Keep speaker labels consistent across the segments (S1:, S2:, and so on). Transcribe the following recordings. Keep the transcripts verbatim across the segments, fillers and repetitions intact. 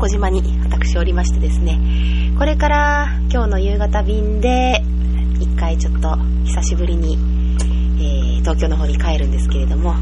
S1: 古島に私おりましてですね、これから今日の夕方便で一回ちょっと久しぶりに、えー、東京の方に帰るんですけれども、はい、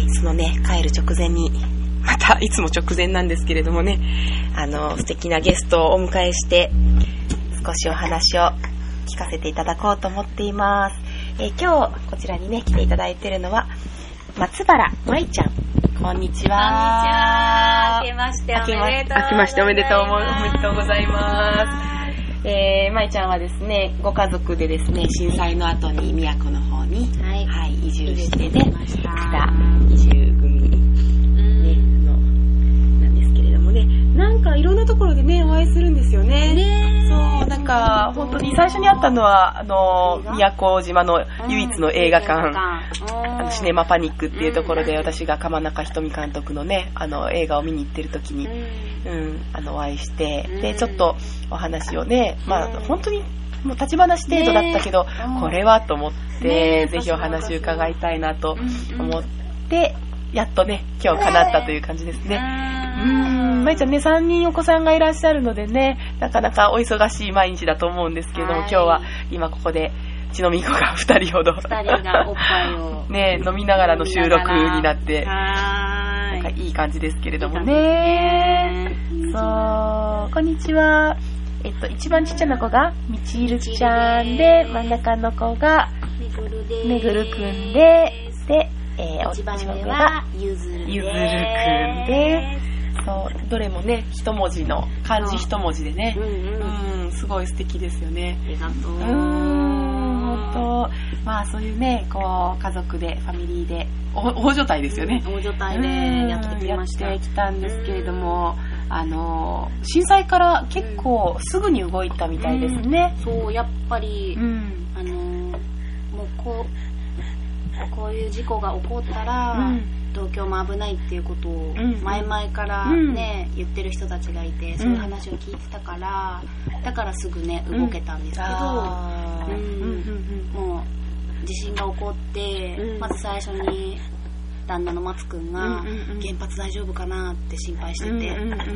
S1: そのね帰る直前にまたいつも直前なんですけれどもね、あの素敵なゲストをお迎えして少しお話を聞かせていただこうと思っています。えー、今日こちらにね来ていただいているのは松原舞ちゃん。こんにちは。
S2: こんにちは。明けましておめでとうございます。
S1: 明けましておめでとうおめでとうございます。えー、舞ちゃんはですね、ご家族でですね、震災の後に宮古の方に、はいはい、移住してね、来た移住組、ね、のなんですけれどもね、なんかいろんなところでねお会いするんですよね。ねそうなんか本当に最初に会ったのはあの宮古島の唯一の映画館、あのシネマパニックっていうところで私が鎌中瞳監督のねあの映画を見に行ってる時に、うん、あのお会いしてでちょっとお話をね、まあ本当にもう立ち話程度だったけど、これはと思ってぜひお話伺いたいなと思ってやっとね今日叶ったという感じですね。うーん、まいちゃんねさんにんお子さんがいらっしゃるのでね、なかなかお忙しい毎日だと思うんですけども、今日は今ここでちのみこがふたりほど
S2: ふたりがおっぱいを
S1: ね飲みながらの収録になってなんかいい感じですけれどもね。そう、こんにちは。えっと一番ちっちゃな子がみちいるちゃんで、真ん中の子がめぐるくんで、で、えー、
S2: 一番上はゆずるくん
S1: で、そうどれもね一文字の漢字一文字でね、うんうん、すごい素敵ですよね。
S2: ありがとう。
S1: うーん、本当、まあそういうねこう家族でファミリーで大所帯ですよね。
S2: 大所帯でやってきました。
S1: やってきたんですけれども、あの震災から結構すぐに動いたみたいですね。
S2: うん、そうやっぱり、うん、あのもうこうこういう事故が起こったら、うん、東京も危ないっていうことを前々からね、うん、言ってる人たちがいて、そういう話を聞いてたから、だからすぐね動けたんですけど、うんうんうん、もう地震が起こって、うん、まず最初に旦那の松くんが、うんうんうん、原発大丈夫かなって心配してて、うんうんうんうん、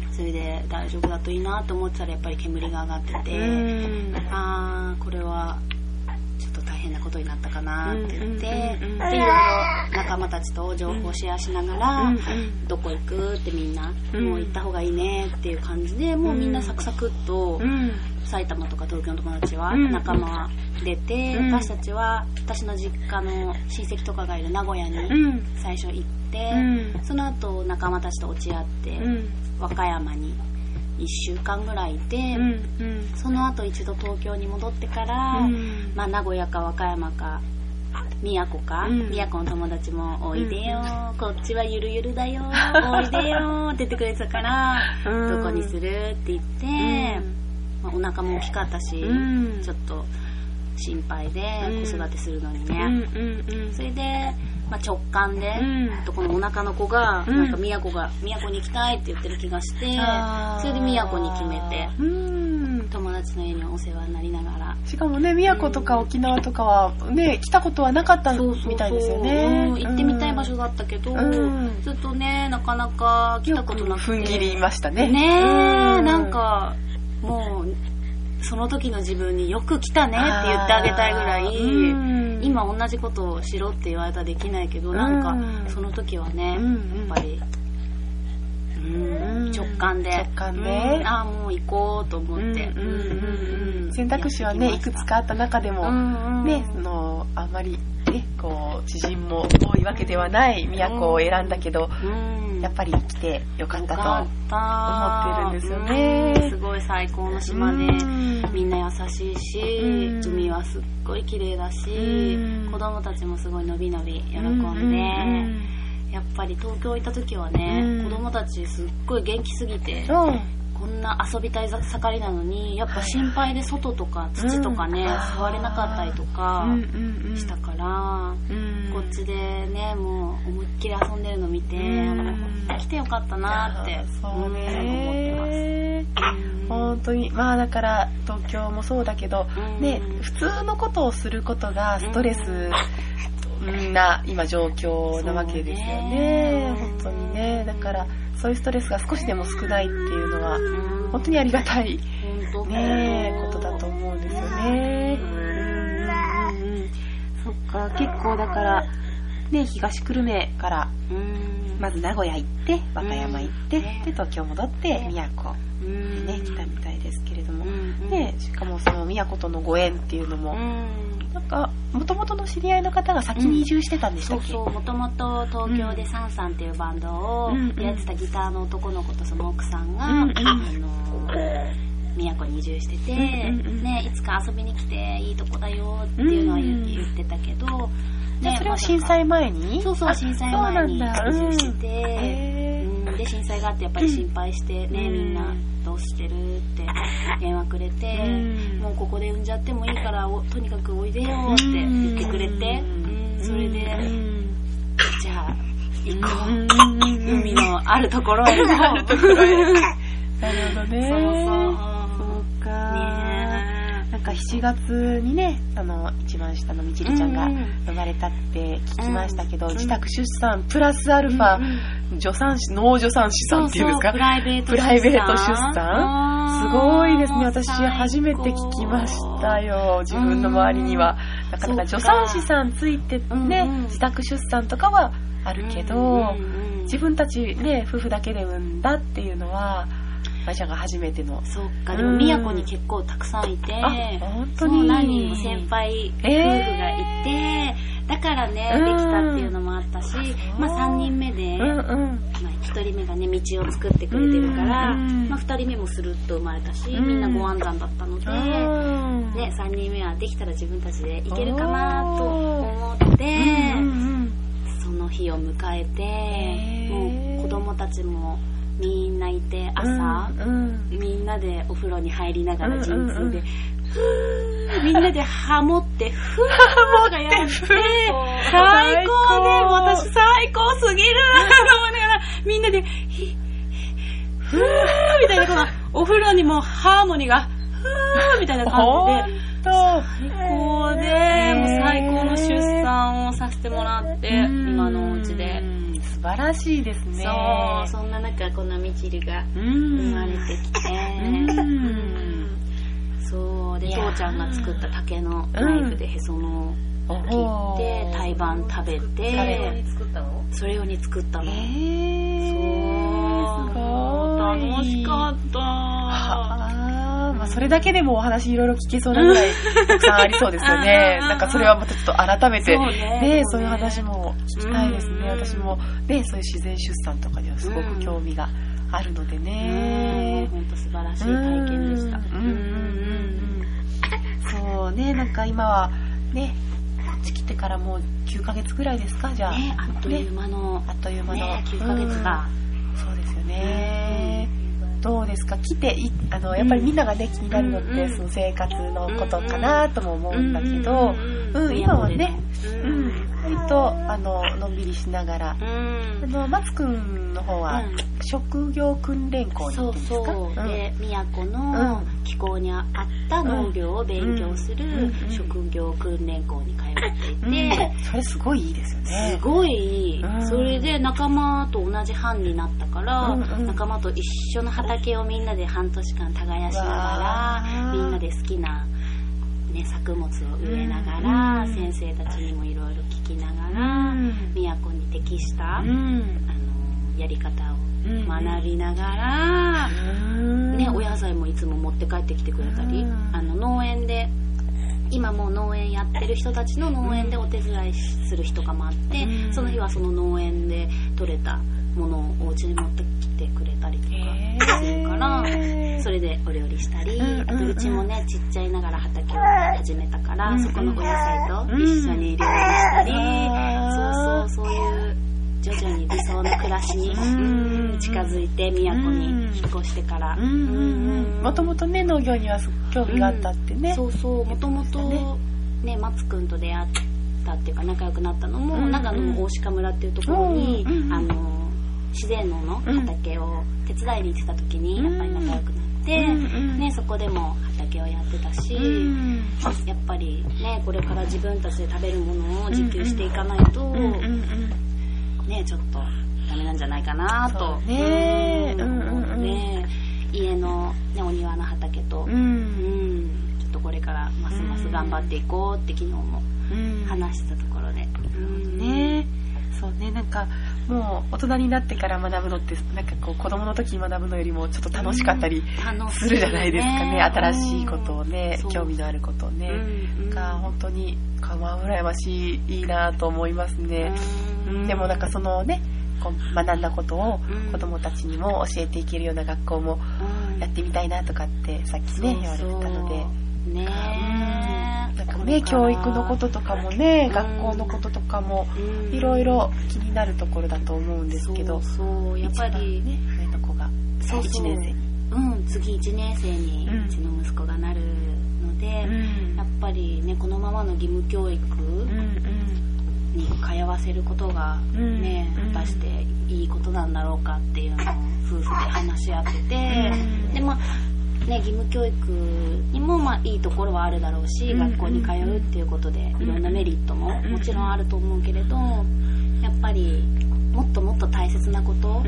S2: それで大丈夫だといいなと思ってたらやっぱり煙が上がってて、うん、あーこれはちょっと大変なことになったかなって言って、うんうんうん、でいろいろ仲間たちと情報をシェアしながら、うんうん、どこ行くってみんな、うん、もう行った方がいいねっていう感じでもうみんなサクサクっと、うん、埼玉とか東京の友達は仲間出て、うん、私たちは私の実家の親戚とかがいる名古屋に最初行って、うん、その後仲間たちと落ち合って、うん、和歌山にいっしゅうかんぐらいいて、うんうん、その後一度東京に戻ってから、うんまあ、名古屋か和歌山か宮古か、うん、宮古の友達もおいでよ、うん、こっちはゆるゆるだよおいでよって言ってくれてたから、うん、どこにするって言って、うんまあ、お腹も大きかったし、うん、ちょっと心配で子育てするのにね、うんうんうん、それで、まあ、直感で、うん、このお腹の子が、うん、なんか宮古が宮古に行きたいって言ってる気がして、それで宮古に決めて、うん、友達の家にお世話になりながら、
S1: しかもね宮古とか沖縄とかはね来たことはなかったみたいですよね。
S2: そうそうそう、うん、行ってみたい場所だったけど、うん、ずっとねなかなか来たことなくて
S1: 踏ん切りましたね。
S2: ねえ、うん、なんかもうその時の自分によく来たねって言ってあげたいぐらい、うん、今同じことをしろって言われたらできないけど、うん、なんかその時はね、うん、やっぱり、うん、直感で
S1: 直感で、
S2: うん、ああもう行こうと思って、うんうん
S1: うんうん、選択肢はねいくつかあった中でも、うんうん、ねそのあんまりねこう知人も多いわけではない宮古を選んだけど、うん、やっぱり来てよかったと思ってるんですよね、
S2: うん、すごい最高の島で、うん、みんな優しいし、うん、海はすっごい綺麗だし、うん、子供たちもすごいのびのび喜んで、うん、やっぱり東京行った時はね、うん、子供たちすっごい元気すぎて、うんこんな遊びたい盛りなのにやっぱ心配で外とか土とかね、うん、触れなかったりとかしたから、うんうんうん、こっちでねもう思いっきり遊んでるの見て、うん、来てよかったなって
S1: そうね、
S2: 思ってます、
S1: うん、本当にまあだから東京もそうだけど、うん、ね普通のことをすることがストレス、うんな今状況なわけですよね。本当にね。だからそういうストレスが少しでも少ないっていうのは本当にありがたい、ね、ことだと思うんですよね。うんうんうん、そっか、結構だからね、東久留米からまず名古屋行って和歌山行って、で東京戻って宮古にね来たみたいですけれども、ね、しかもその宮古とのご縁っていうのもなんか元々の知り合いの方が先に移住してたんでしたっけ？
S2: そうそう、もともと東京でサンサンっていうバンドをやってたギターの男の子とその奥さんが、うんうん、あの宮古に移住してて、うんうんうんね、いつか遊びに来ていいとこだよっていうのは 言,、うんうん、言ってたけど、
S1: ね、それは震災前に？
S2: そうそう、震災前に移住してて、うん、で震災があってやっぱり心配してね、うん、みんなどうしてるって電話くれて、うん、もうここで産んじゃってもいいからおとにかくおいでよって言ってくれて、うんうん、それで、うん、じゃあ行こう、うん、海のあるところへ
S1: なるほどね。
S2: そうそう
S1: か、ね、なんかしちがつにね、あの一番下のみちりちゃんが生まれたって聞きましたけど、うん、自宅出産プラスアルファ、うん、助産師、脳助産師さんっていうんですか、
S2: そうそう、プライベート出産、
S1: プライベート出産、すごいですね。私初めて聞きましたよ。自分の周りにはなかなか助産師さんついてね、うんうん、自宅出産とかはあるけど、うんうん、自分たちね夫婦だけで産んだっていうのはまいちゃんが初めての。
S2: そっか、でも宮古に結構たくさんいて、
S1: 本当に
S2: そう何人も先輩夫婦がいて、えー、だからね、うん、できたっていうのもあったし、まあさんにんめで、うんうんまあ、ひとりめがね道を作ってくれてるから、うんまあ、ふたりめもスルッと生まれたし、うん、みんなご安産だったので、うんね、さんにんめはできたら自分たちでいけるかなと思って、うん、その日を迎えて、えー、もう子供たちもみんないて朝、うんうん、みんなでお風呂に入りながら陣痛で、うんうんうん、ふーみんなでハモってふーハモがやって最高で私最高すぎると思いながらみんなでひふーみたいな、このお風呂にもハーモニーがふーみたいな感じで最高で、もう最高の出産をさせてもらって、今のお家で
S1: 素晴らしいですね。
S2: そう、そんな中このみちりが生まれてきて、そうで父ちゃんが作った竹のナイフでへその切って胎盤食べて、それ用に作ったの？それ用に作ったの。へー、そう、すごい楽しかった。
S1: まあ、それだけでもお話いろいろ聞けそうなぐらいたくさんありそうですよね。なんかそれはまたちょっと改めてそうね、ね、そういう話も聞きたいですね。私もね、そういう自然出産とかにはすごく興味があるのでね。
S2: 本当素晴らしい体験でした。うんうんうん
S1: うん、そうね、なんか今はね、こっち来てからもうきゅうかげつぐらいですか、じゃあ、
S2: ね、あっという間の、
S1: ね、あっという間の、
S2: ね、きゅうかげつが、
S1: うん、そうですよね。どうですか、来ていあのやっぱりみんながね気になるのって、うん、その生活のことかなとも思うんだけど、うんうん、今はね、うん、割とあののんびりしながら、うん、あの松くんの方は、うん、職業訓練校に行ってるんですか？
S2: そうそう、うん、で宮古の気候に合った農業を勉強する職業訓練校に通っていて、うんうん、
S1: それすごいいいですよね。
S2: すごいいい、うん、それで仲間と同じ班になったから、うんうん、仲間と一緒の畑をみんなで半年間耕しながら、みんなで好きな、ね、作物を植えながら、うん、先生たちにもいろいろ聞きながら、うん、宮古に適した、うん、あのやり方を学びながら、うんね、お野菜もいつも持って帰ってきてくれたり、うん、あの農園で今もう農園やってる人たちの農園でお手伝いする日とかもあって、うん、その日はその農園で採れたものをお家に持ってきてくれたりとかするから、それでお料理したり、あとうちもねちっちゃいながら畑を始めたから、そこのお野菜と一緒に料理したり、そうそう、そういう徐々に理想の暮らしに近づいて宮古に引っ越してから、
S1: もともとね農業には興味があったってね、
S2: そうそう、もともとね松くんと出会ったっていうか仲良くなったのも、長野の大鹿村っていうところに、あの自然農の畑を手伝いに行ってた時にやっぱり仲良くなって、うんうんね、そこでも畑をやってたし、うん、やっぱりねこれから自分たちで食べるものを自給していかないと、うんうん、ねちょっとダメなんじゃないかなとね、うんうんうん、ね家の、ね、お庭の畑と、うんうん、ちょっとこれからますます頑張っていこうって昨日も話したところで、うんうん、
S1: ねそうねなんかもう大人になってから学ぶのってなんかこう子供の時に学ぶのよりもちょっと楽しかったりするじゃないですかね、うん、ね新しいことをね、うん、興味のあることをね、うん、が本当にかま羨ましいいいなと思いますね、うん、でもなんかそのねこう学んだことを子供たちにも教えていけるような学校もやってみたいなとかってさっきね言われてたのでねえなんかね教育のこととかもね、うん、学校のこととかもいろいろ気になるところだと思うんですけど、
S2: そうそうやっぱり
S1: ね上の子がいちねん生に
S2: うん次いちねん生にうちの息子がなるので、うん、やっぱりねこのままの義務教育に通わせることがね、うん、果たしていいことなんだろうかっていうのを夫婦で話し合ってて、うん、でまあね、義務教育にもまあいいところはあるだろうし、うん、学校に通うっていうことでいろんなメリットももちろんあると思うけれど、やっぱりもっともっと大切なことを、うん、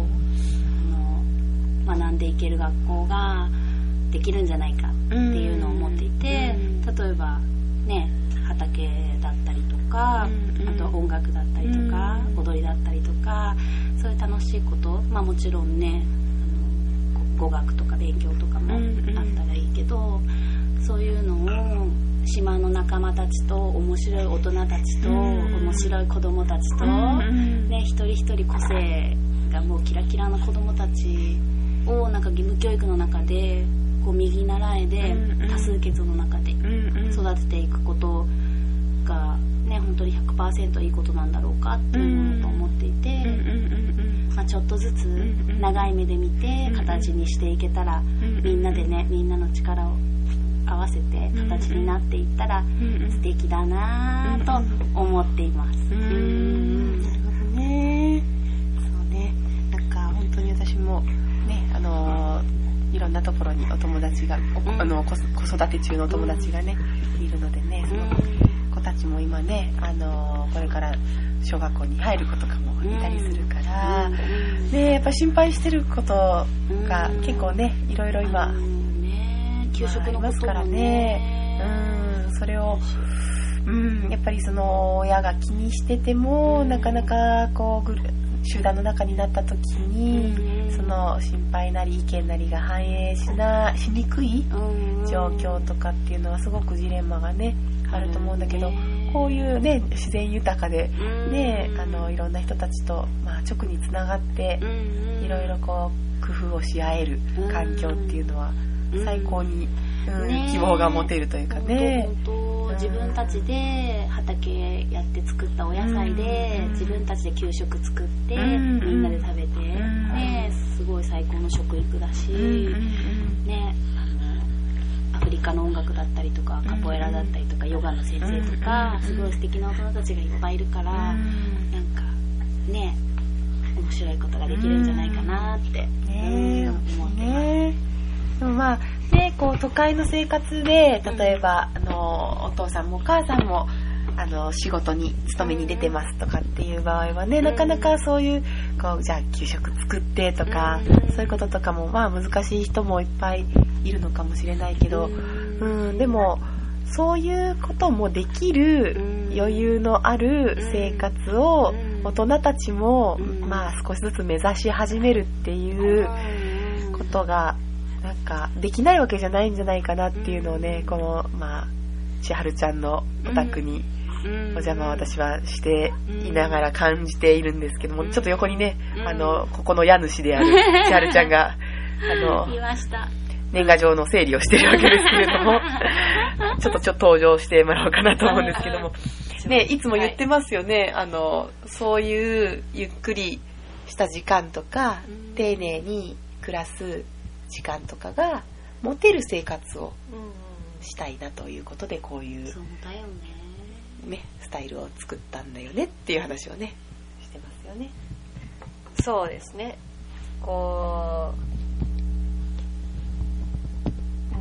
S2: あの学んでいける学校ができるんじゃないかっていうのを思っていて、例えばね畑だったりとか、あと音楽だったりとか、踊りだったりとか、そういう楽しいこと、まあもちろんね語学とか勉強とかもあったらいいけど、うんうん、そういうのを島の仲間たちと面白い大人たちと、うん、面白い子供たちと、うんね、一人一人個性がもうキラキラな子供たちをなんか義務教育の中でこう右習えで多数決の中で育てていくことが、ね、本当に ひゃくパーセント いいことなんだろうかっていうものと思っていて、まあ、ちょっとずつ長い目で見て形にしていけたら、みんなでねみんなの力を合わせて形になっていったら素敵だなと思っています。うーん、
S1: なるほどね。そうね、なんか本当に私もねあのー、いろんなところにお友達が、あの子育て中のお友達がねいるのでね、その子たちも今ねあのー、これから小学校に入る子とかもいたりするから、うん、でやっぱ心配してることが結構ねいろいろ今、
S2: うんね、給食のことも、
S1: まあ、ありますからね、うん、それを、うん、やっぱりその親が気にしてても、うん、なかなかこう集団の中になった時に、うん、その心配なり意見なりが反映しなしにくい状況とかっていうのはすごくジレンマがねあると思うんだけど、こういうね自然豊かでね、あのいろんな人たちと、まあ、直につながっていろいろこう工夫をし合える環境っていうのは最高に、うんね、希望が持てるというかね。
S2: 本当自分たちで畑やって作ったお野菜で自分たちで給食作ってみんなで食べて、ね、すごい最高の食育だし、ね、アフリカの音楽だったりとかカポエラだったりとかヨガの先生とかすごい素敵な大人たちがいっぱいいるから、なんかね面白いことができるんじゃないかなってね思ってます。
S1: でもまあねこう都会の生活で例えば、うん、あのお父さんもお母さんもあの仕事に勤めに出てますとかっていう場合はね、うん、なかなかそういうこうじゃあ給食作ってとか、うん、そういうこととかもまあ難しい人もいっぱいいるのかもしれないけど、うん、うん、でもそういうこともできる余裕のある生活を大人たちも、まあ、少しずつ目指し始めるっていうことがなんかできないわけじゃないんじゃないかなっていうのをね、この、まあ、千春ちゃんのお宅にお邪魔を私はしていながら感じているんですけども、ちょっと横にね、あのここの家主である千春ちゃんがあの
S2: いました
S1: 年賀状の整理をしているわけですけれどもちょっとちょっと登場してもらおうかなと思うんですけどもね、いつも言ってますよね、あのそういうゆっくりした時間とか丁寧に暮らす時間とかが持てる生活をしたいなということで、こういう
S2: そうだよね、
S1: ね、スタイルを作ったんだよねっていう話をねしてますよね。
S3: そうですね、こ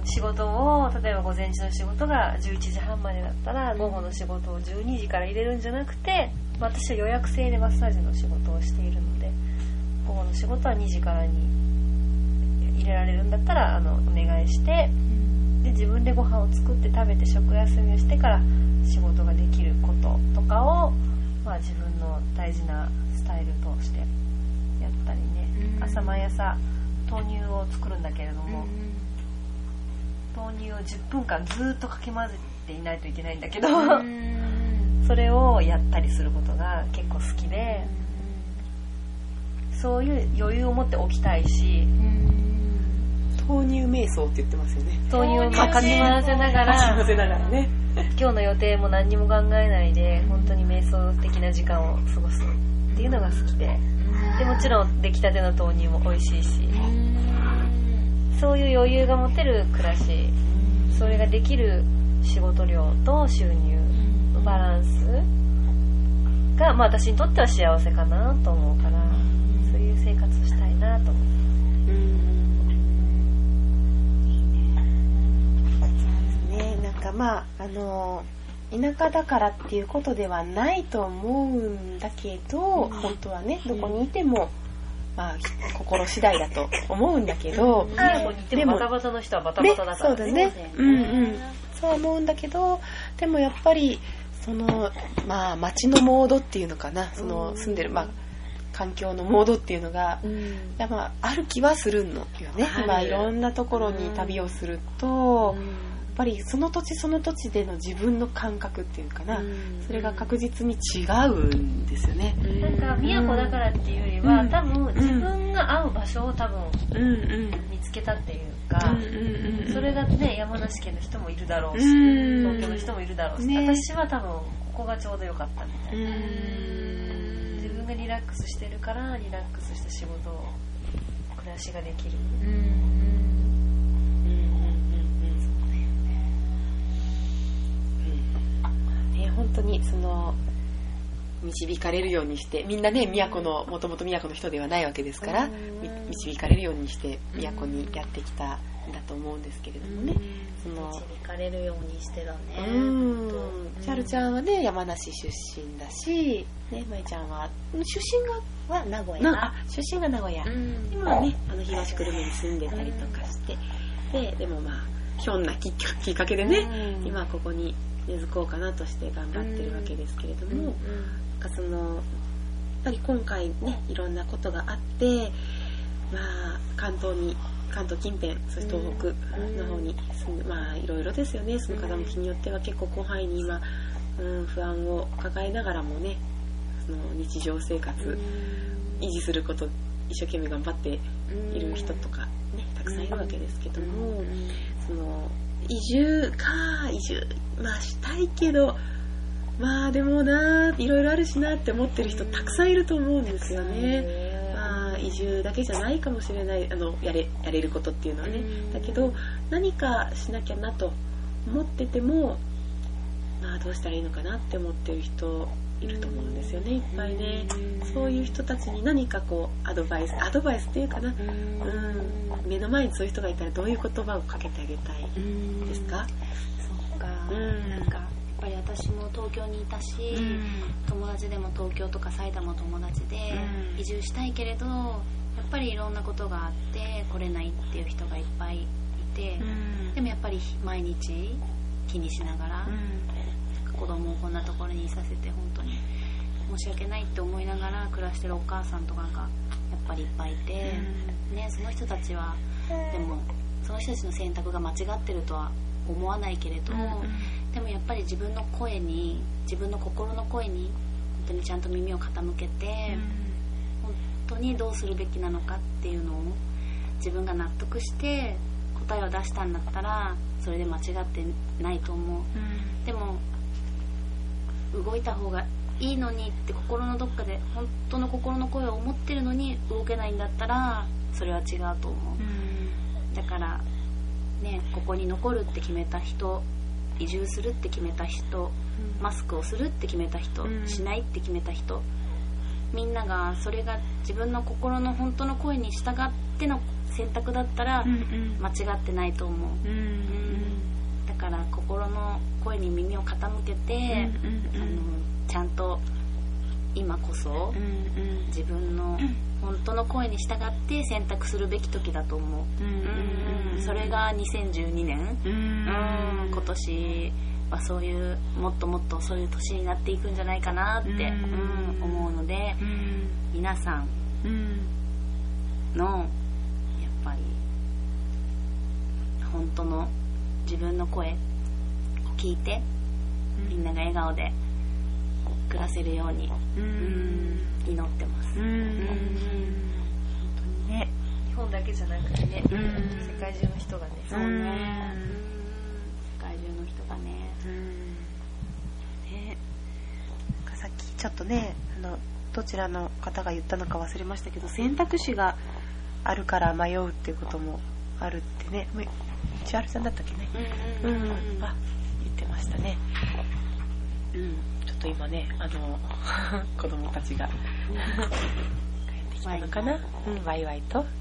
S3: 仕事を例えば午前中の仕事がじゅういちじはんまでだったら午後の仕事をじゅうにじから入れるんじゃなくて、私は予約制でマッサージの仕事をしているので、午後の仕事はにじからに入れられるんだったらあのお願いして、で自分でご飯を作って食べて食休みをしてから仕事ができることとかを、まあ、自分の大事なスタイルとしてやったりね、うん、朝毎朝豆乳を作るんだけれども、うん、豆乳をじゅっぷんかんずっとかき混ぜていないといけないんだけど、うん、それをやったりすることが結構好きで、うん、そういう余裕を持って起きたいし、
S1: 豆乳瞑想って言ってますよね。
S3: 豆乳をかき混ぜながら、
S1: かき混ぜながらね。
S3: 今日の予定も何にも考えないで本当に瞑想的な時間を過ごすっていうのが好きで、でもちろん出来たての豆乳も美味しいし、そういう余裕が持てる暮らし、それができる仕事量と収入のバランスが、まあ、私にとっては幸せかなと思うから、そういう生活をしたいなと思う。
S1: まああの田舎だからっていうことではないと思うんだけど、うん、本当はねどこにいても、まあ、心次第だと思うんだけど、
S3: うん、でもバタバタの人はバタバタだからね。
S1: ね、そうだね、うんうん、そう思うんだけど、でもやっぱりその、まあ、街のモードっていうのかな、その住んでる、まあ、環境のモードっていうのが、うん、やまあ、ある気はするのよね。今いろんなところに旅をすると、うん、やっぱりその土地その土地での自分の感覚っていうかな、うん、それが確実に違うんですよね。
S3: なんか宮古だからっていうよりは、うん、多分自分が合う場所を多分見つけたっていうか、うんうん、それがね山梨県の人もいるだろうし、うん、東京の人もいるだろうし、ね、私は多分ここがちょうど良かったみたいな、うん、自分がリラックスしてるからリラックスした仕事を暮らしができる、うん
S1: 本当にその導かれるようにしてみんなね都のもともと都の人ではないわけですから導かれるようにして都にやってきたんだと思うんですけれどもね、
S2: その導かれるようにしてだね。
S1: うんチャルちゃんはね山梨出身だし、ね、まいちゃんは出身が
S2: は名古屋、
S1: あ出身が名古屋、今はねあの東久留米に住んでたりとかして、ででもまあひょんなきっかけでね今ここに根付こうかなとして頑張ってるわけですけれども、うんうん、なんかそのやっぱり今回ねいろんなことがあって、まあ、関東に関東近辺そして東北の方に住んで、まあいろいろですよね。その風向きによっては結構広範囲に今、うん、不安を抱えながらもねその日常生活維持すること一生懸命頑張っている人とかねたくさんいるわけですけども、その移住か移住まあしたいけどまあでもないろいろあるしなって思ってる人たくさんいると思うんですよね。まあ移住だけじゃないかもしれないあのやれやれることっていうのはね、だけど何かしなきゃなと思っててもまあどうしたらいいのかなって思ってる人いると思うんですよね、いっぱいね。そういう人たちに何かこうアドバイスアドバイスっていうかな、うん、目の前にそういう人がいたらどういう言葉をかけてあげたいですか？
S2: そっか、うん、なんかやっぱり私も東京にいたし、うん、友達でも東京とか埼玉友達で移住したいけれど、やっぱりいろんなことがあって来れないっていう人がいっぱいいて、うん、でもやっぱり毎日気にしながら、うん、子供をこんなところにいさせて本当に申し訳ないって思いながら暮らしてるお母さんとかがやっぱりいっぱいいて、うんね、その人たちはでもその人たちの選択が間違ってるとは思わないけれど、うん、でもやっぱり自分の声に自分の心の声に本当にちゃんと耳を傾けて、うん、本当にどうするべきなのかっていうのを自分が納得して答えを出したんだったらそれで間違ってないと思う、うん、でも動いた方がいいのにって心のどっかで本当の心の声を思ってるのに動けないんだったらそれは違うと思う、うん、だからねここに残るって決めた人、移住するって決めた人、うん、マスクをするって決めた人、うん、しないって決めた人、みんながそれが自分の心の本当の声に従っての選択だったら間違ってないと思う、うんうん、だから心の声に耳を傾けて、うんうんうん、あのちゃんと今こそ自分の本当の声に従って選択するべき時だと思う、うんうん、それがにせんじゅうにねん、うんうん、今年はそういうもっともっとそういう年になっていくんじゃないかなって、うんうん、思うので、うん、皆さんのやっぱり本当の自分の声を聞いて、みんなが笑顔で暮らせるように、うん、祈ってます、うんうん、本
S3: 当にね、日本だけじゃなくてね、うん、世界中の人がね、
S2: そうね、うん、世界中の人がね、うん
S1: ね、なんかさっきちょっとね、あのどちらの方が言ったのか忘れましたけど、選択肢があるから迷うっていうこともあるってね、千春さんだったっけね、うんうんうん、あ、言ってましたね、うん、ちょっと今ね、あの子供たちが帰ってきたのかな、うん、ワイワイと、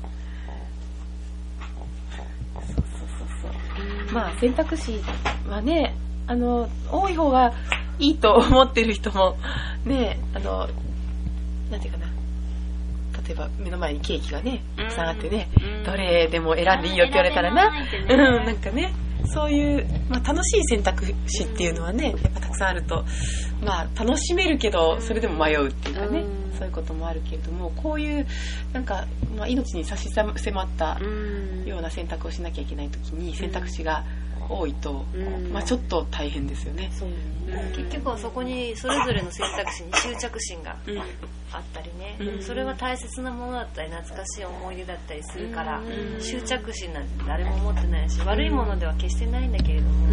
S1: そうそうそうそう、まあ選択肢はね、あの多い方がいいと思ってる人もね、あのなんていうかな、例えば目の前にケーキがねたくさんあってね、うん、どれでも選んでいいよって言われたらな、ね、うん、なんかね、そういう、まあ、楽しい選択肢っていうのはね、やっぱたくさんあると、まあ、楽しめるけどそれでも迷うっていうかね、うん、そういうこともあるけれども、こういうなんか、まあ、命に差し迫ったような選択をしなきゃいけないときに選択肢が多いと、うん、まあ、ちょっと大変ですよね。
S3: そうね、結局はそこにそれぞれの選択肢に執着心があったりね、うん、それは大切なものだったり懐かしい思い出だったりするから、うん、執着心なんて誰も持ってないし、悪いものでは決してないんだけれども、うん、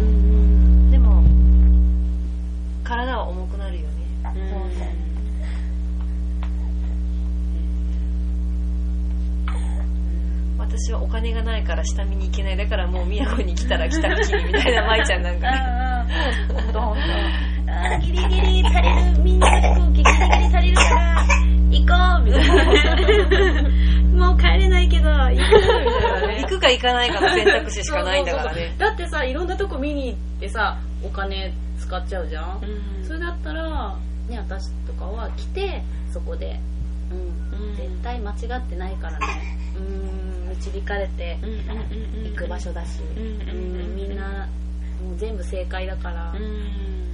S3: でも体は重くなるよね、うん私はお金がないから下見に行けない、だからもう宮古に来たら来たきりみたいな舞ちゃんなんかね、ほんとほんと、あギリギリ足りる、みんな飛行機ギリギリ足りるから行こうみたいなもう帰れないけど行くみたいなね、行くか行かないかの選択肢しかないんだからね。そうそうそう、だってさ、いろんなとこ見に行ってさ、お金使っちゃうじゃん、うん、それだったらね、私とかは来てそこで、うんうん、絶対間違ってないからね、うん、導かれて行く場所だし、うんうんうん、みんなもう全部正解だから、うんうんうん、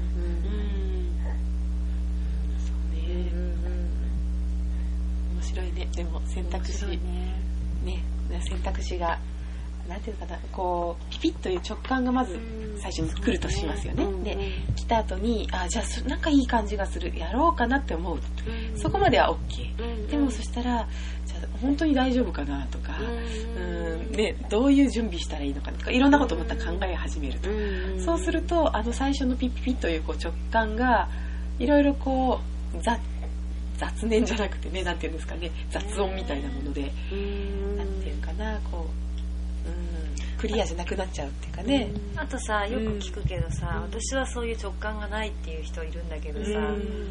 S1: そうね、うんうん、面白いね。でも選択肢ね、ね、選択肢がなんていうかな、こうピピッという直感がまず最初に来るとしますよね、うん、で来た後に、あ、じゃあなんかいい感じがする、やろうかなって思う、うん、そこまでは OK、うん、でもそしたらじゃあ本当に大丈夫かなとか、うん、ね、どういう準備したらいいのかとか、いろんなことをまた考え始めると、うん、そうするとあの最初のピピピッという、こう直感がいろいろこう雑雑念じゃなくてね、なんていうんですかね、雑音みたいなもので、うん、なんていうかな、こうクリアじゃなくなっちゃうっていうかね、
S3: うん、あとさ、よく聞くけどさ、うん、私はそういう直感がないっていう人いるんだけどさ、うん、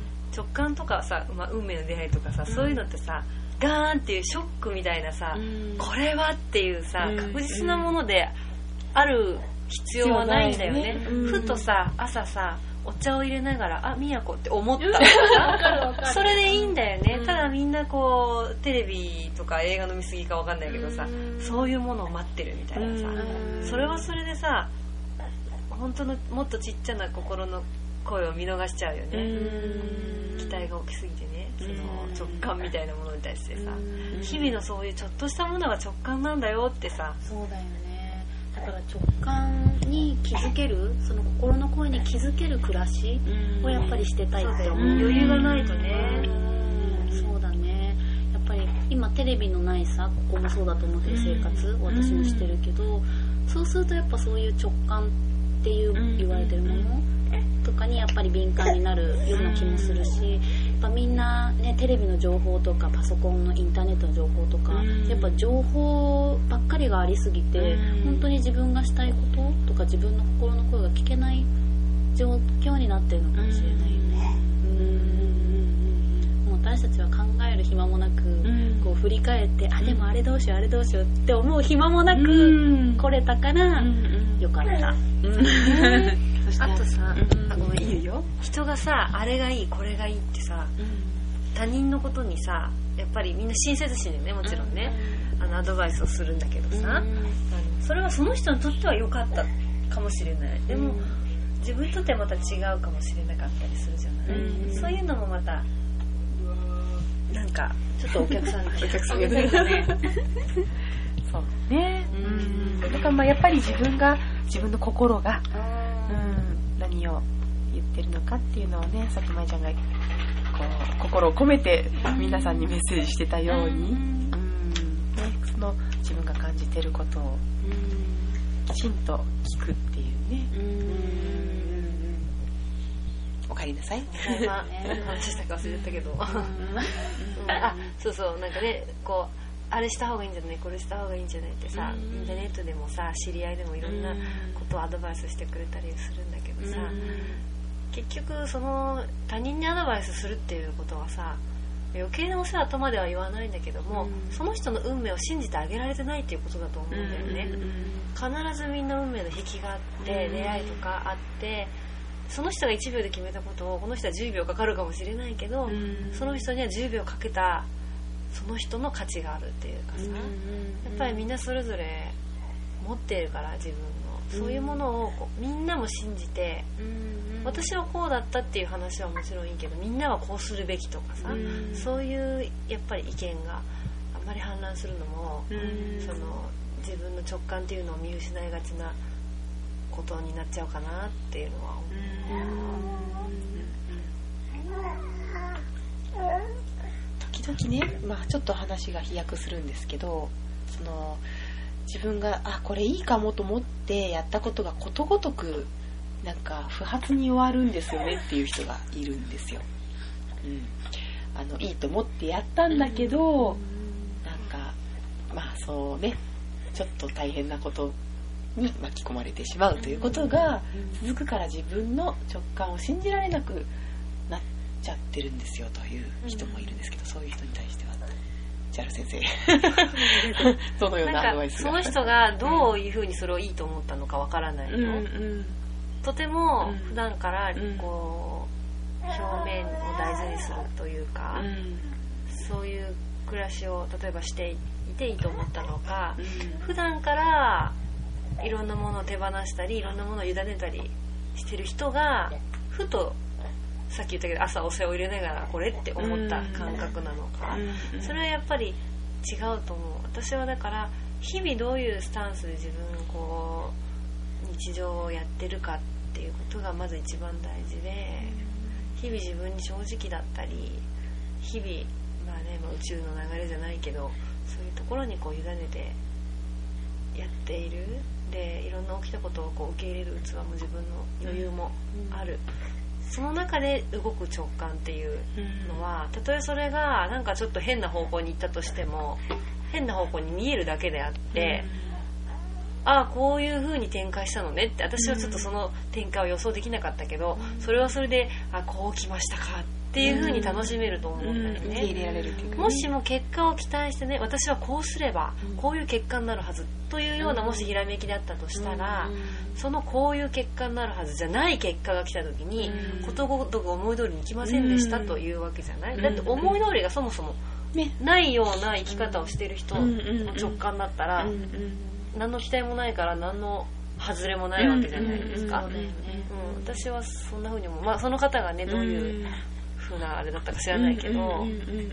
S3: 直感とかさ、まあ、運命の出会いとかさ、うん、そういうのってさ、ガーンっていうショックみたいなさ、うん、これはっていうさ、うん、確実なものである必要はないんだよね、ね、うん、ふとさ、朝さお茶を入れながら、あ、みやこって思ったとかそれでいいんだよね、うん、ただみんなこうテレビとか映画の見過ぎかわかんないけどさ、うん、そういうものを待ってるみたいなさ、うん、それはそれでさ、本当のもっとちっちゃな心の声を見逃しちゃうよね、うん、期待が大きすぎてね、その直感みたいなものに対してさ、うん、日々のそういうちょっとしたものが直感なんだよってさ、
S2: そうだよね。だから直感に気づける、その心の声に気づける暮らしをやっぱりしてたいって思う、
S3: うん、余裕がないとね、
S2: うん、そうだね。やっぱり今テレビのないさ、ここもそうだと思ってる生活、うん、私もしてるけど、そうするとやっぱそういう直感っていう言われてるものとかにやっぱり敏感になるような気もするし、やっぱみんなね、テレビの情報とかパソコンのインターネットの情報とか、うん、やっぱ情報ばっかりがありすぎて、うん、本当に自分がしたいこととか自分の心の声が聞けない状況になってるのかもしれないよね、うんうんうん、もう私私たちは考える暇もなく、うん、こう振り返って、うん、あでもあれどうしようあれどうしようって思う暇もなく来れたから、うん、よかった、うん、
S3: あとさ、うん、あごめんいいよ。人がさあれがいいこれがいいってさ、うん、他人のことにさやっぱりみんな親切心でねもちろんね、うん、あのアドバイスをするんだけどさ、うん、あのそれはその人にとっては良かったかもしれない。でも、うん、自分にとってはまた違うかもしれなかったりするじゃない、うん、そういうのもまたなんかちょっとお客さんお客さんが出るとね
S1: そうね、うん、だからまあやっぱり自分が自分の心が、うん、何を言ってるのかっていうのをねさっきまいちゃんがこう心を込めて皆さんにメッセージしてたように、うんうんね、その自分が感じてることをきちんと聞くっていうね、うんお帰りなさい。
S3: まあ、何の話したか忘れちゃったけどあ、そうそうなんかねこうあれした方がいいんじゃないこれした方がいいんじゃないってさ、インターネットでもさ知り合いでもいろんなことをアドバイスしてくれたりするんだけどさ、結局その他人にアドバイスするっていうことはさ余計なお世話とまでは言わないんだけども、うん、その人の運命を信じてあげられてないっていうことだと思うんだよね、うんうんうん、必ずみんな運命の引きがあって、うん、出会いとかあってその人がいちびょうで決めたことをこの人はじゅうびょうかかるかもしれないけど、うん、その人にはじゅうびょうかけたその人の価値があるっていうかさ、うんうんうん、やっぱりみんなそれぞれ持っているから自分のそういうものをこうみんなも信じて、うんうん、私はこうだったっていう話はもちろんいいけどみんなはこうするべきとかさ、うん、そういうやっぱり意見があんまり氾濫するのも、うん、その自分の直感っていうのを見失いがちなことになっちゃうかなっていうのは思う、
S1: うんうん、時々ね、まあ、ちょっと話が飛躍するんですけどその自分があこれいいかもと思ってやったことがことごとくなんか不発に終わるんですよねっていう人がいるんですよ、うん、あのいいと思ってやったんだけどなんかまあそうねちょっと大変なことに巻き込まれてしまうということが続くから自分の直感を信じられなくなっちゃってるんですよという人もいるんですけど、そういう人に対してはジャル先生どのようなアドバイスが
S3: なんかその人がどういうふうにそれをいいと思ったのかわからないの、うんうん、とても普段からこう、うん、表面を大事にするというか、うん、そういう暮らしを例えばしていていいと思ったのか、うん、普段からいろんなものを手放したりいろんなものを委ねたりしてる人がふとさっき言ったけど朝お世話を入れながらこれって思った感覚なのか、うん、それはやっぱり違うと思う。私はだから日々どういうスタンスで自分こう日常をやってるかっていうことがまず一番大事で、日々自分に正直だったり日々、まあねまあ、宇宙の流れじゃないけどそういうところにこう委ねてやっているでいろんな起きたことをこう受け入れる器も自分の余裕もある、うん、その中で動く直感っていうのは、たとえそれがなんかちょっと変な方向に行ったとしても変な方向に見えるだけであって、うん、ああこういう風に展開したのねって私はちょっとその展開を予想できなかったけど、うん、それはそれであこう来ましたかっていう風に楽しめると思うんだよね、うん、受け入れられるっていうかね、もしも結果を期待してね私はこうすればこういう結果になるはずというようなもしひらめきだったとしたら、うん、そのこういう結果になるはずじゃない結果が来た時に、うん、ことごとく思い通りにいきませんでしたというわけじゃない、うん、だって思い通りがそもそもないような生き方をしている人の直感だったら何の期待もないから何の外れもないわけじゃないですか、うんうんうん、私はそんな風に思う、まあ、その方がねどういう風なあれだったか知らないけど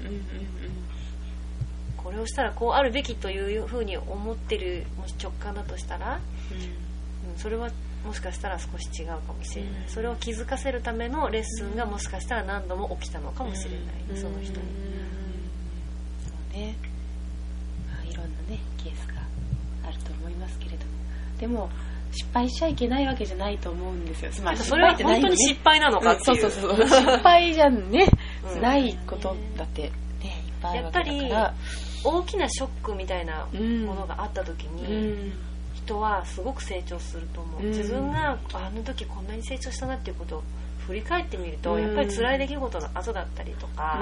S3: これをしたらこうあるべきという風に思ってるもし直感だとしたら、うんうん、それはもしかしたら少し違うかもしれない、うん、それを気づかせるためのレッスンがもしかしたら何度も起きたのかもしれない、うん、その人に、うん、
S1: そうね、まあ、いろんなねケースがあると思いますけれどもでも失敗しちゃいけないわけじゃないと思うんですよ。まあ、
S3: それは本当に失敗なのかっていう、
S1: うん、そうそうそう失敗じゃんね、うん、ないことだってねいっぱいあるわけだから
S3: やっぱり大きなショックみたいなものがあった時に、うん、人はすごく成長すると思う、うん、自分があの時こんなに成長したなっていうことを振り返ってみると、うん、やっぱり辛い出来事の後だったりとか、うん、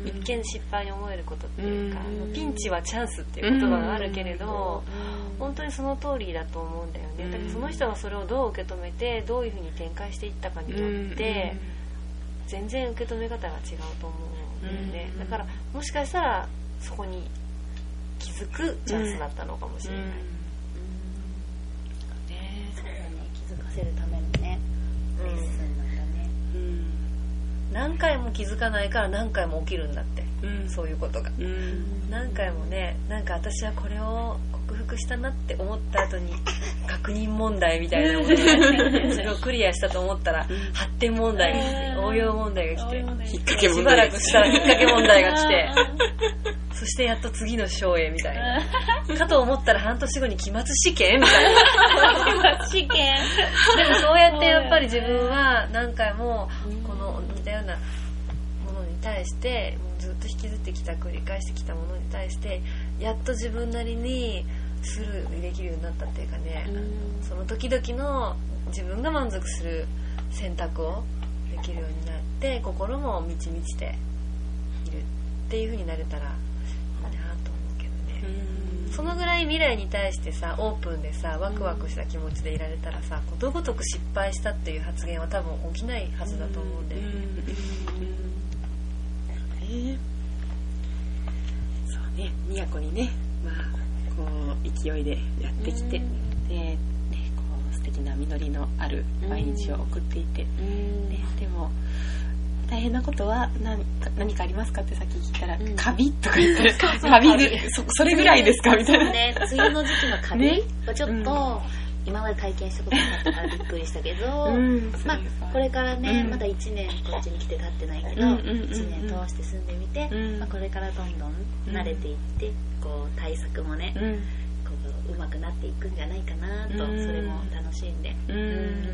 S3: 一見失敗に思えることっていうか、うん、ピンチはチャンスっていう言葉があるけれど、うん、本当にその通りだと思うんだよね。だからその人がそれをどう受け止めてどういうふうに展開していったかによって、うん、全然受け止め方が違うと思うんだよね、うん、だからもしかしたらそこに気づくチャンスだったのかもしれない、うんうんね、
S2: そうだね、気づかせるためのねレッスンなんだね、うん、
S3: 何回も気づかないから何回も起きるんだって、うん、そういうことが、うん、何回もね、なんか私はこれを克服したなって思った後に確認問題みたいなものが来てそれをクリアしたと思ったら発展問題が来て、応用問題が来て、引っ掛け問題しばらくしたら引っ掛け問題が来てそしてやっと次の章へみたいなかと思ったら半年後に期末試験みたいな
S2: 期末試験
S3: でもそうやってやっぱり自分は何回もこの似たようなものに対してもうずっと引きずってきた、繰り返してきたものに対してやっと自分なりにスルーできるようになったっていうかね、うん、その時々の自分が満足する選択をできるようになって心も満ち満ちているっていう風になれたらいいなと思うけどね、うん、そのぐらい未来に対してさオープンでさワクワクした気持ちでいられたらさ、ことごとく失敗したっていう発言は多分起きないはずだと思うんだよね、うんうん
S1: えー、そうね、都にね、まあこう勢いでやってきて、うん、で、ね、こう素敵な実りのある毎日を送っていて、うんね、でも大変なことは 何, 何かありますかってさっき聞いたら、うん、カビとか言ってカビで そ, それぐらいですかみたいな、
S2: そうね、梅雨の時期のカビはちょっと、ね、今まで体験したことなかったからびっくりしたけど、うん、まあこれからね、うん、まだいちねんこっちに来て経ってないけど、うんうんうんうん、いちねん通して住んでみて、うんまあ、これからどんどん慣れていって、うん、こう対策もね、うん、こう上手くなっていくんじゃないかなと、うん、それも楽しんで、うんうん、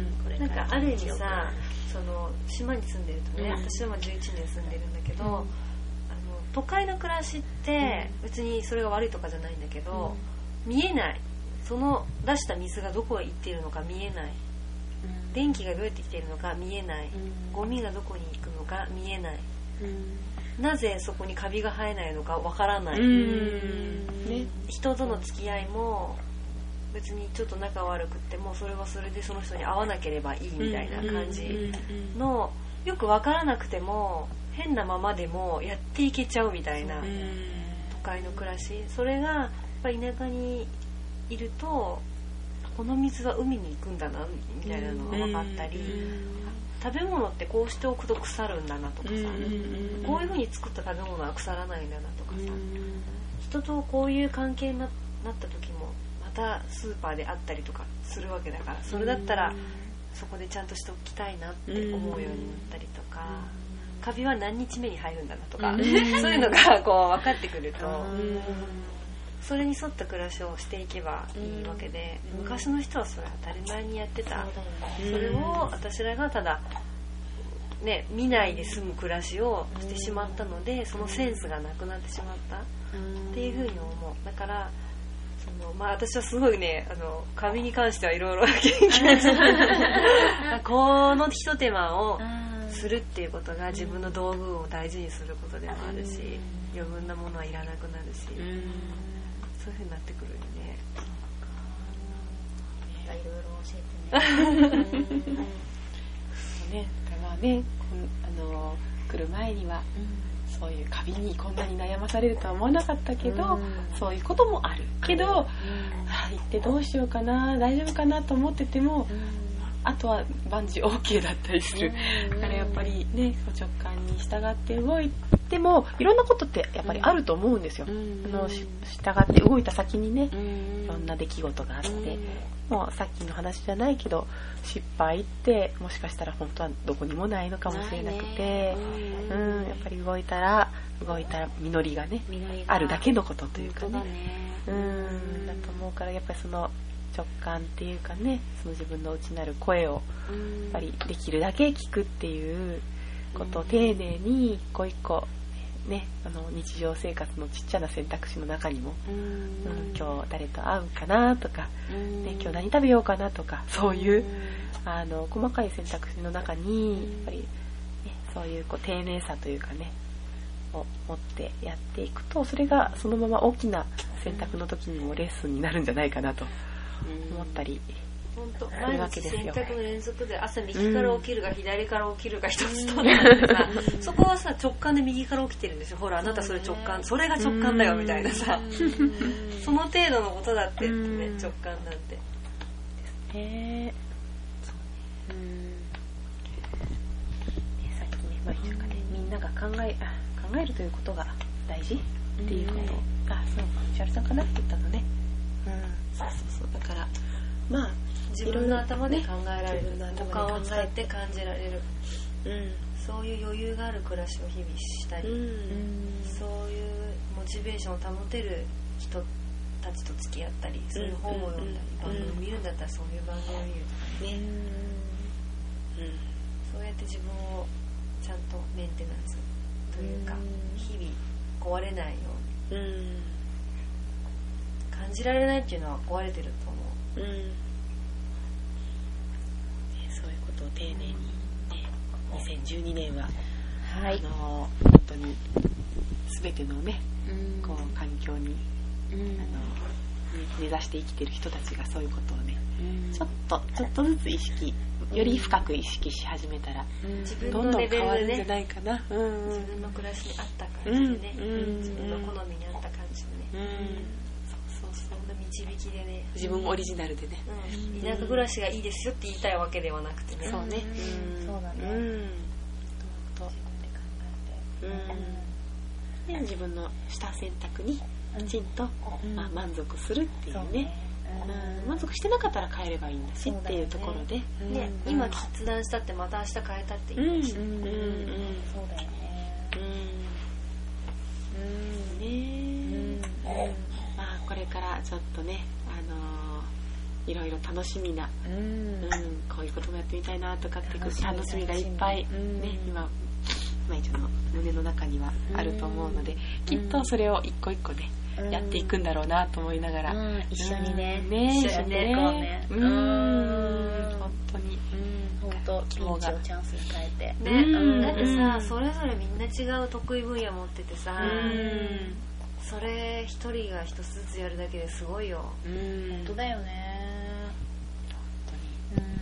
S2: これから
S3: なんかある意味さ、その島に住んでるとね、うん、私はまあじゅういちねん住んでるんだけど、うん、あの都会の暮らしって別にそれが悪いとかじゃないんだけど、うん、見えない、その出した水がどこへ行っているのか見えない、うん、電気がどうやって来ているのか見えない、うん、ゴミがどこに行くのか見えない、うん、なぜそこにカビが生えないのかわからない、うんね、人との付き合いも別にちょっと仲悪くってもそれはそれでその人に会わなければいいみたいな感じの、よくわからなくても変なままでもやっていけちゃうみたいな都会の暮らし、それがやっぱり田舎にいるとこの水は海に行くんだなみたいなのが分かったり、食べ物ってこうしておくと腐るんだなとかさ、こういう風に作った食べ物は腐らないんだなとかさ、人とこういう関係になった時もまたスーパーで会ったりとかするわけだから、それだったらそこでちゃんとしておきたいなって思うようになったりとか、カビは何日目に入るんだなとか、そういうのがこう分かってくると、それに沿った暮らしをしていけばいいわけで、うん、昔の人はそれ当たり前にやってた、うん、それを私らがただ、ね、見ないで済む暮らしをしてしまったので、そのセンスがなくなってしまったっていうふうに思う。だからその、まあ、私はすごいね、あの髪に関してはいろいろ研究するこのひと手間をするっていうことが自分の道具を大事にすることでもあるし、余分なものはいらなくなるし、そういう風になってくるよね。
S2: いろいろ教えてね。
S1: ね、だからまあね、あの来る前には、うん、そういうカビにこんなに悩まされるとは思わなかったけど、うん、そういうこともあるけど、うん、あ行ってどうしようかな、大丈夫かなと思ってても、うん、あとは万事 OK だったりする、うん、だからやっぱりね、直感に従って動いてもいろんなことってやっぱりあると思うんですよ、うん、あの従って動いた先にね、うん、いろんな出来事があって、うん、もうさっきの話じゃないけど失敗ってもしかしたら本当はどこにもないのかもしれなくて、うん、やっぱり動いたら動いたら実りがねあるだけのことというかね、うん、だと思うから、やっぱりその直感っていうかね、その自分の内なる声をやっぱりできるだけ聞くっていうことを丁寧に一個一個ね、あの日常生活のちっちゃな選択肢の中にも、うん、今日誰と会うかなとか、ね、今日何食べようかなとか、そういうあの細かい選択肢の中にやっぱり、ね、そういうこう丁寧さというかねを持ってやっていくと、それがそのまま大きな選択の時にもレッスンになるんじゃないかなと思ったり
S3: 本当毎日選択の連続で朝右から起きるか左から起きるか一つとってさ、うん、そこはさ直感で右から起きてるんですよ。ほらあなたそれ直感、それが直感だよみたいなさ、その程度のことだってね、直感なんて
S1: へえそうね、うんね、さっきね、まあ、いうかね、みんなが考えあ考えるということが大事っていうことを、うん、あそうチャルさんかなって言ったのね、うん、そうそうそうだからまあ
S3: 自分の頭で考えられる、五感を使って感じられる、うん、そういう余裕がある暮らしを日々したり、うん、そういうモチベーションを保てる人たちと付き合ったり、そういう本を読んだり、番組見るんだったらそういう番組を見るとかね、うんうん、そうやって自分をちゃんとメンテナンスというか、日々壊れないように、うん、感じられないっていうのは壊れてると思う、うん
S1: 丁寧に、ね、にせんじゅうにねんは、はい、あの本当に全てのね、うん、こう環境に、うん、あの目指して生きてる人たちがそういうことをね、うん、ちょっとちょっとずつ意識より深く意識し始めたら、うん、どんどん変わるんじゃないかな、うん、
S3: 自分の暮らしに合った感じでね、うん、自分の好みに合った感じでね、うん導きでね、
S1: 自分オリジナルでね、
S3: うん、田舎暮らしがいいですよって言いたいわけではなくてね、
S1: そうね、
S2: うん、そうだね、うん、自分で考えて、
S1: うんね、自分のした選択にきちんと、うんまあ、満足するっていうね、うんうん、満足してなかったら変えればいいんだしっていうところで、
S3: ねねうん、今決断したってまた明日変えたっていいんだし、うんうんうん、そうだよね、
S1: うんうんね、うんまあ、これからちょっとね、あのー、いろいろ楽しみな、うんうん、こういうこともやってみたいなとかっていう楽しみがいっぱい、ね、うん、今まいちゃんの胸の中にはあると思うので、うん、きっとそれを一個一個ね、うん、やっていくんだろうなと思いながら、
S2: うん、一緒にね、
S1: うん、ね
S2: 一緒にね、こうね、
S1: うん、うん本当に、
S2: うん、本当ピンチをチャンスに変えて、
S3: ね、うん、だってさ、それぞれみんな違う得意分野持っててさ、うんそれ一人が一つずつやるだけですごいよ。
S2: うん、本当だよね。
S3: 本当に。うん、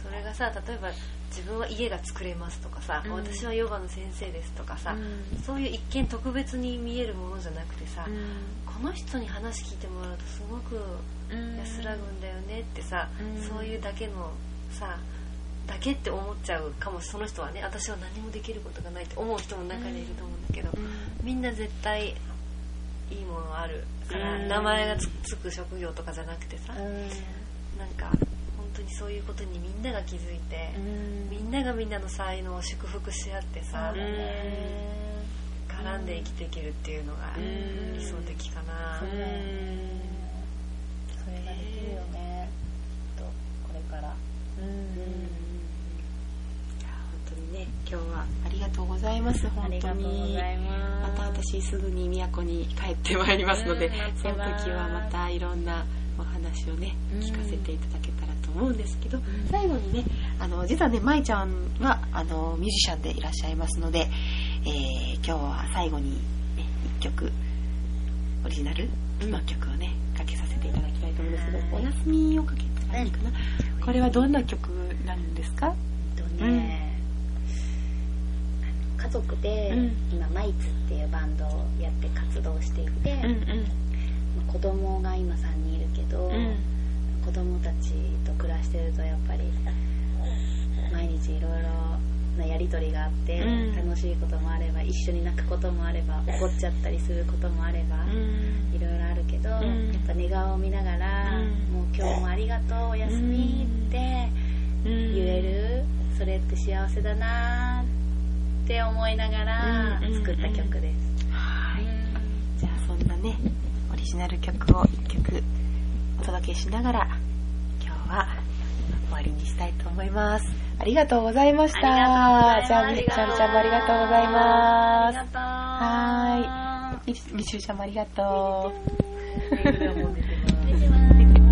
S3: それがさ、例えば自分は家が作れますとかさ、うん、私はヨガの先生ですとかさ、うん、そういう一見特別に見えるものじゃなくてさ、うん、この人に話聞いてもらうとすごく安らぐんだよねってさ、うん、そういうだけのさ、だけって思っちゃうかも。その人はね、私は何もできることがないって思う人も中にいると思うんだけど、うん、みんな絶対いいものあるから、うん、名前が つ, つく職業とかじゃなくてさ、うん、なんか本当にそういうことにみんなが気づいて、うん、みんながみんなの才能を祝福し合ってさ、うん、絡んで生きていけるっていうのが理想的かな、
S2: うん、そうだよね、それができるよね、とこれから、うんうん
S1: ね、今日はありがとうございます。本当に
S2: ありがとうございます。
S1: また私すぐに宮古に帰ってまいりますので、その時はまたいろんなお話をね聞かせていただけたらと思うんですけど、うん、最後にね、あの実はね舞ちゃんはあのミュージシャンでいらっしゃいますので、えー、今日は最後に、ね、いっきょくオリジナルの曲をねかけさせていただきたいと思うんですけど、お休みをかけたらいいかな、うん、これはどんな曲なんですか？
S2: えっとね、うん家族で、うん、今マイツっていうバンドをやって活動していて、うんうん、子供が今さんにんいるけど、うん、子供たちと暮らしてるとやっぱり毎日いろいろなやり取りがあって、うん、楽しいこともあれば一緒に泣くこともあれば怒っちゃったりすることもあれば、うん、いろいろあるけど、うん、やっぱ寝顔を見ながら、うん、もう今日もありがとうおやすみって言える、うん、それって幸せだなって思いながら作った曲です、うんうんうん、
S1: はい、じゃあそんなねオリジナル曲をいっきょくお届けしながら今日は終わりにしたいと思います。ありがとうございました。じゃあみっちゃんちゃんもありがとうございます。
S2: ありがとう。
S1: はーい。みちゅうちゃんもありがとう。
S3: メールがもう出てます。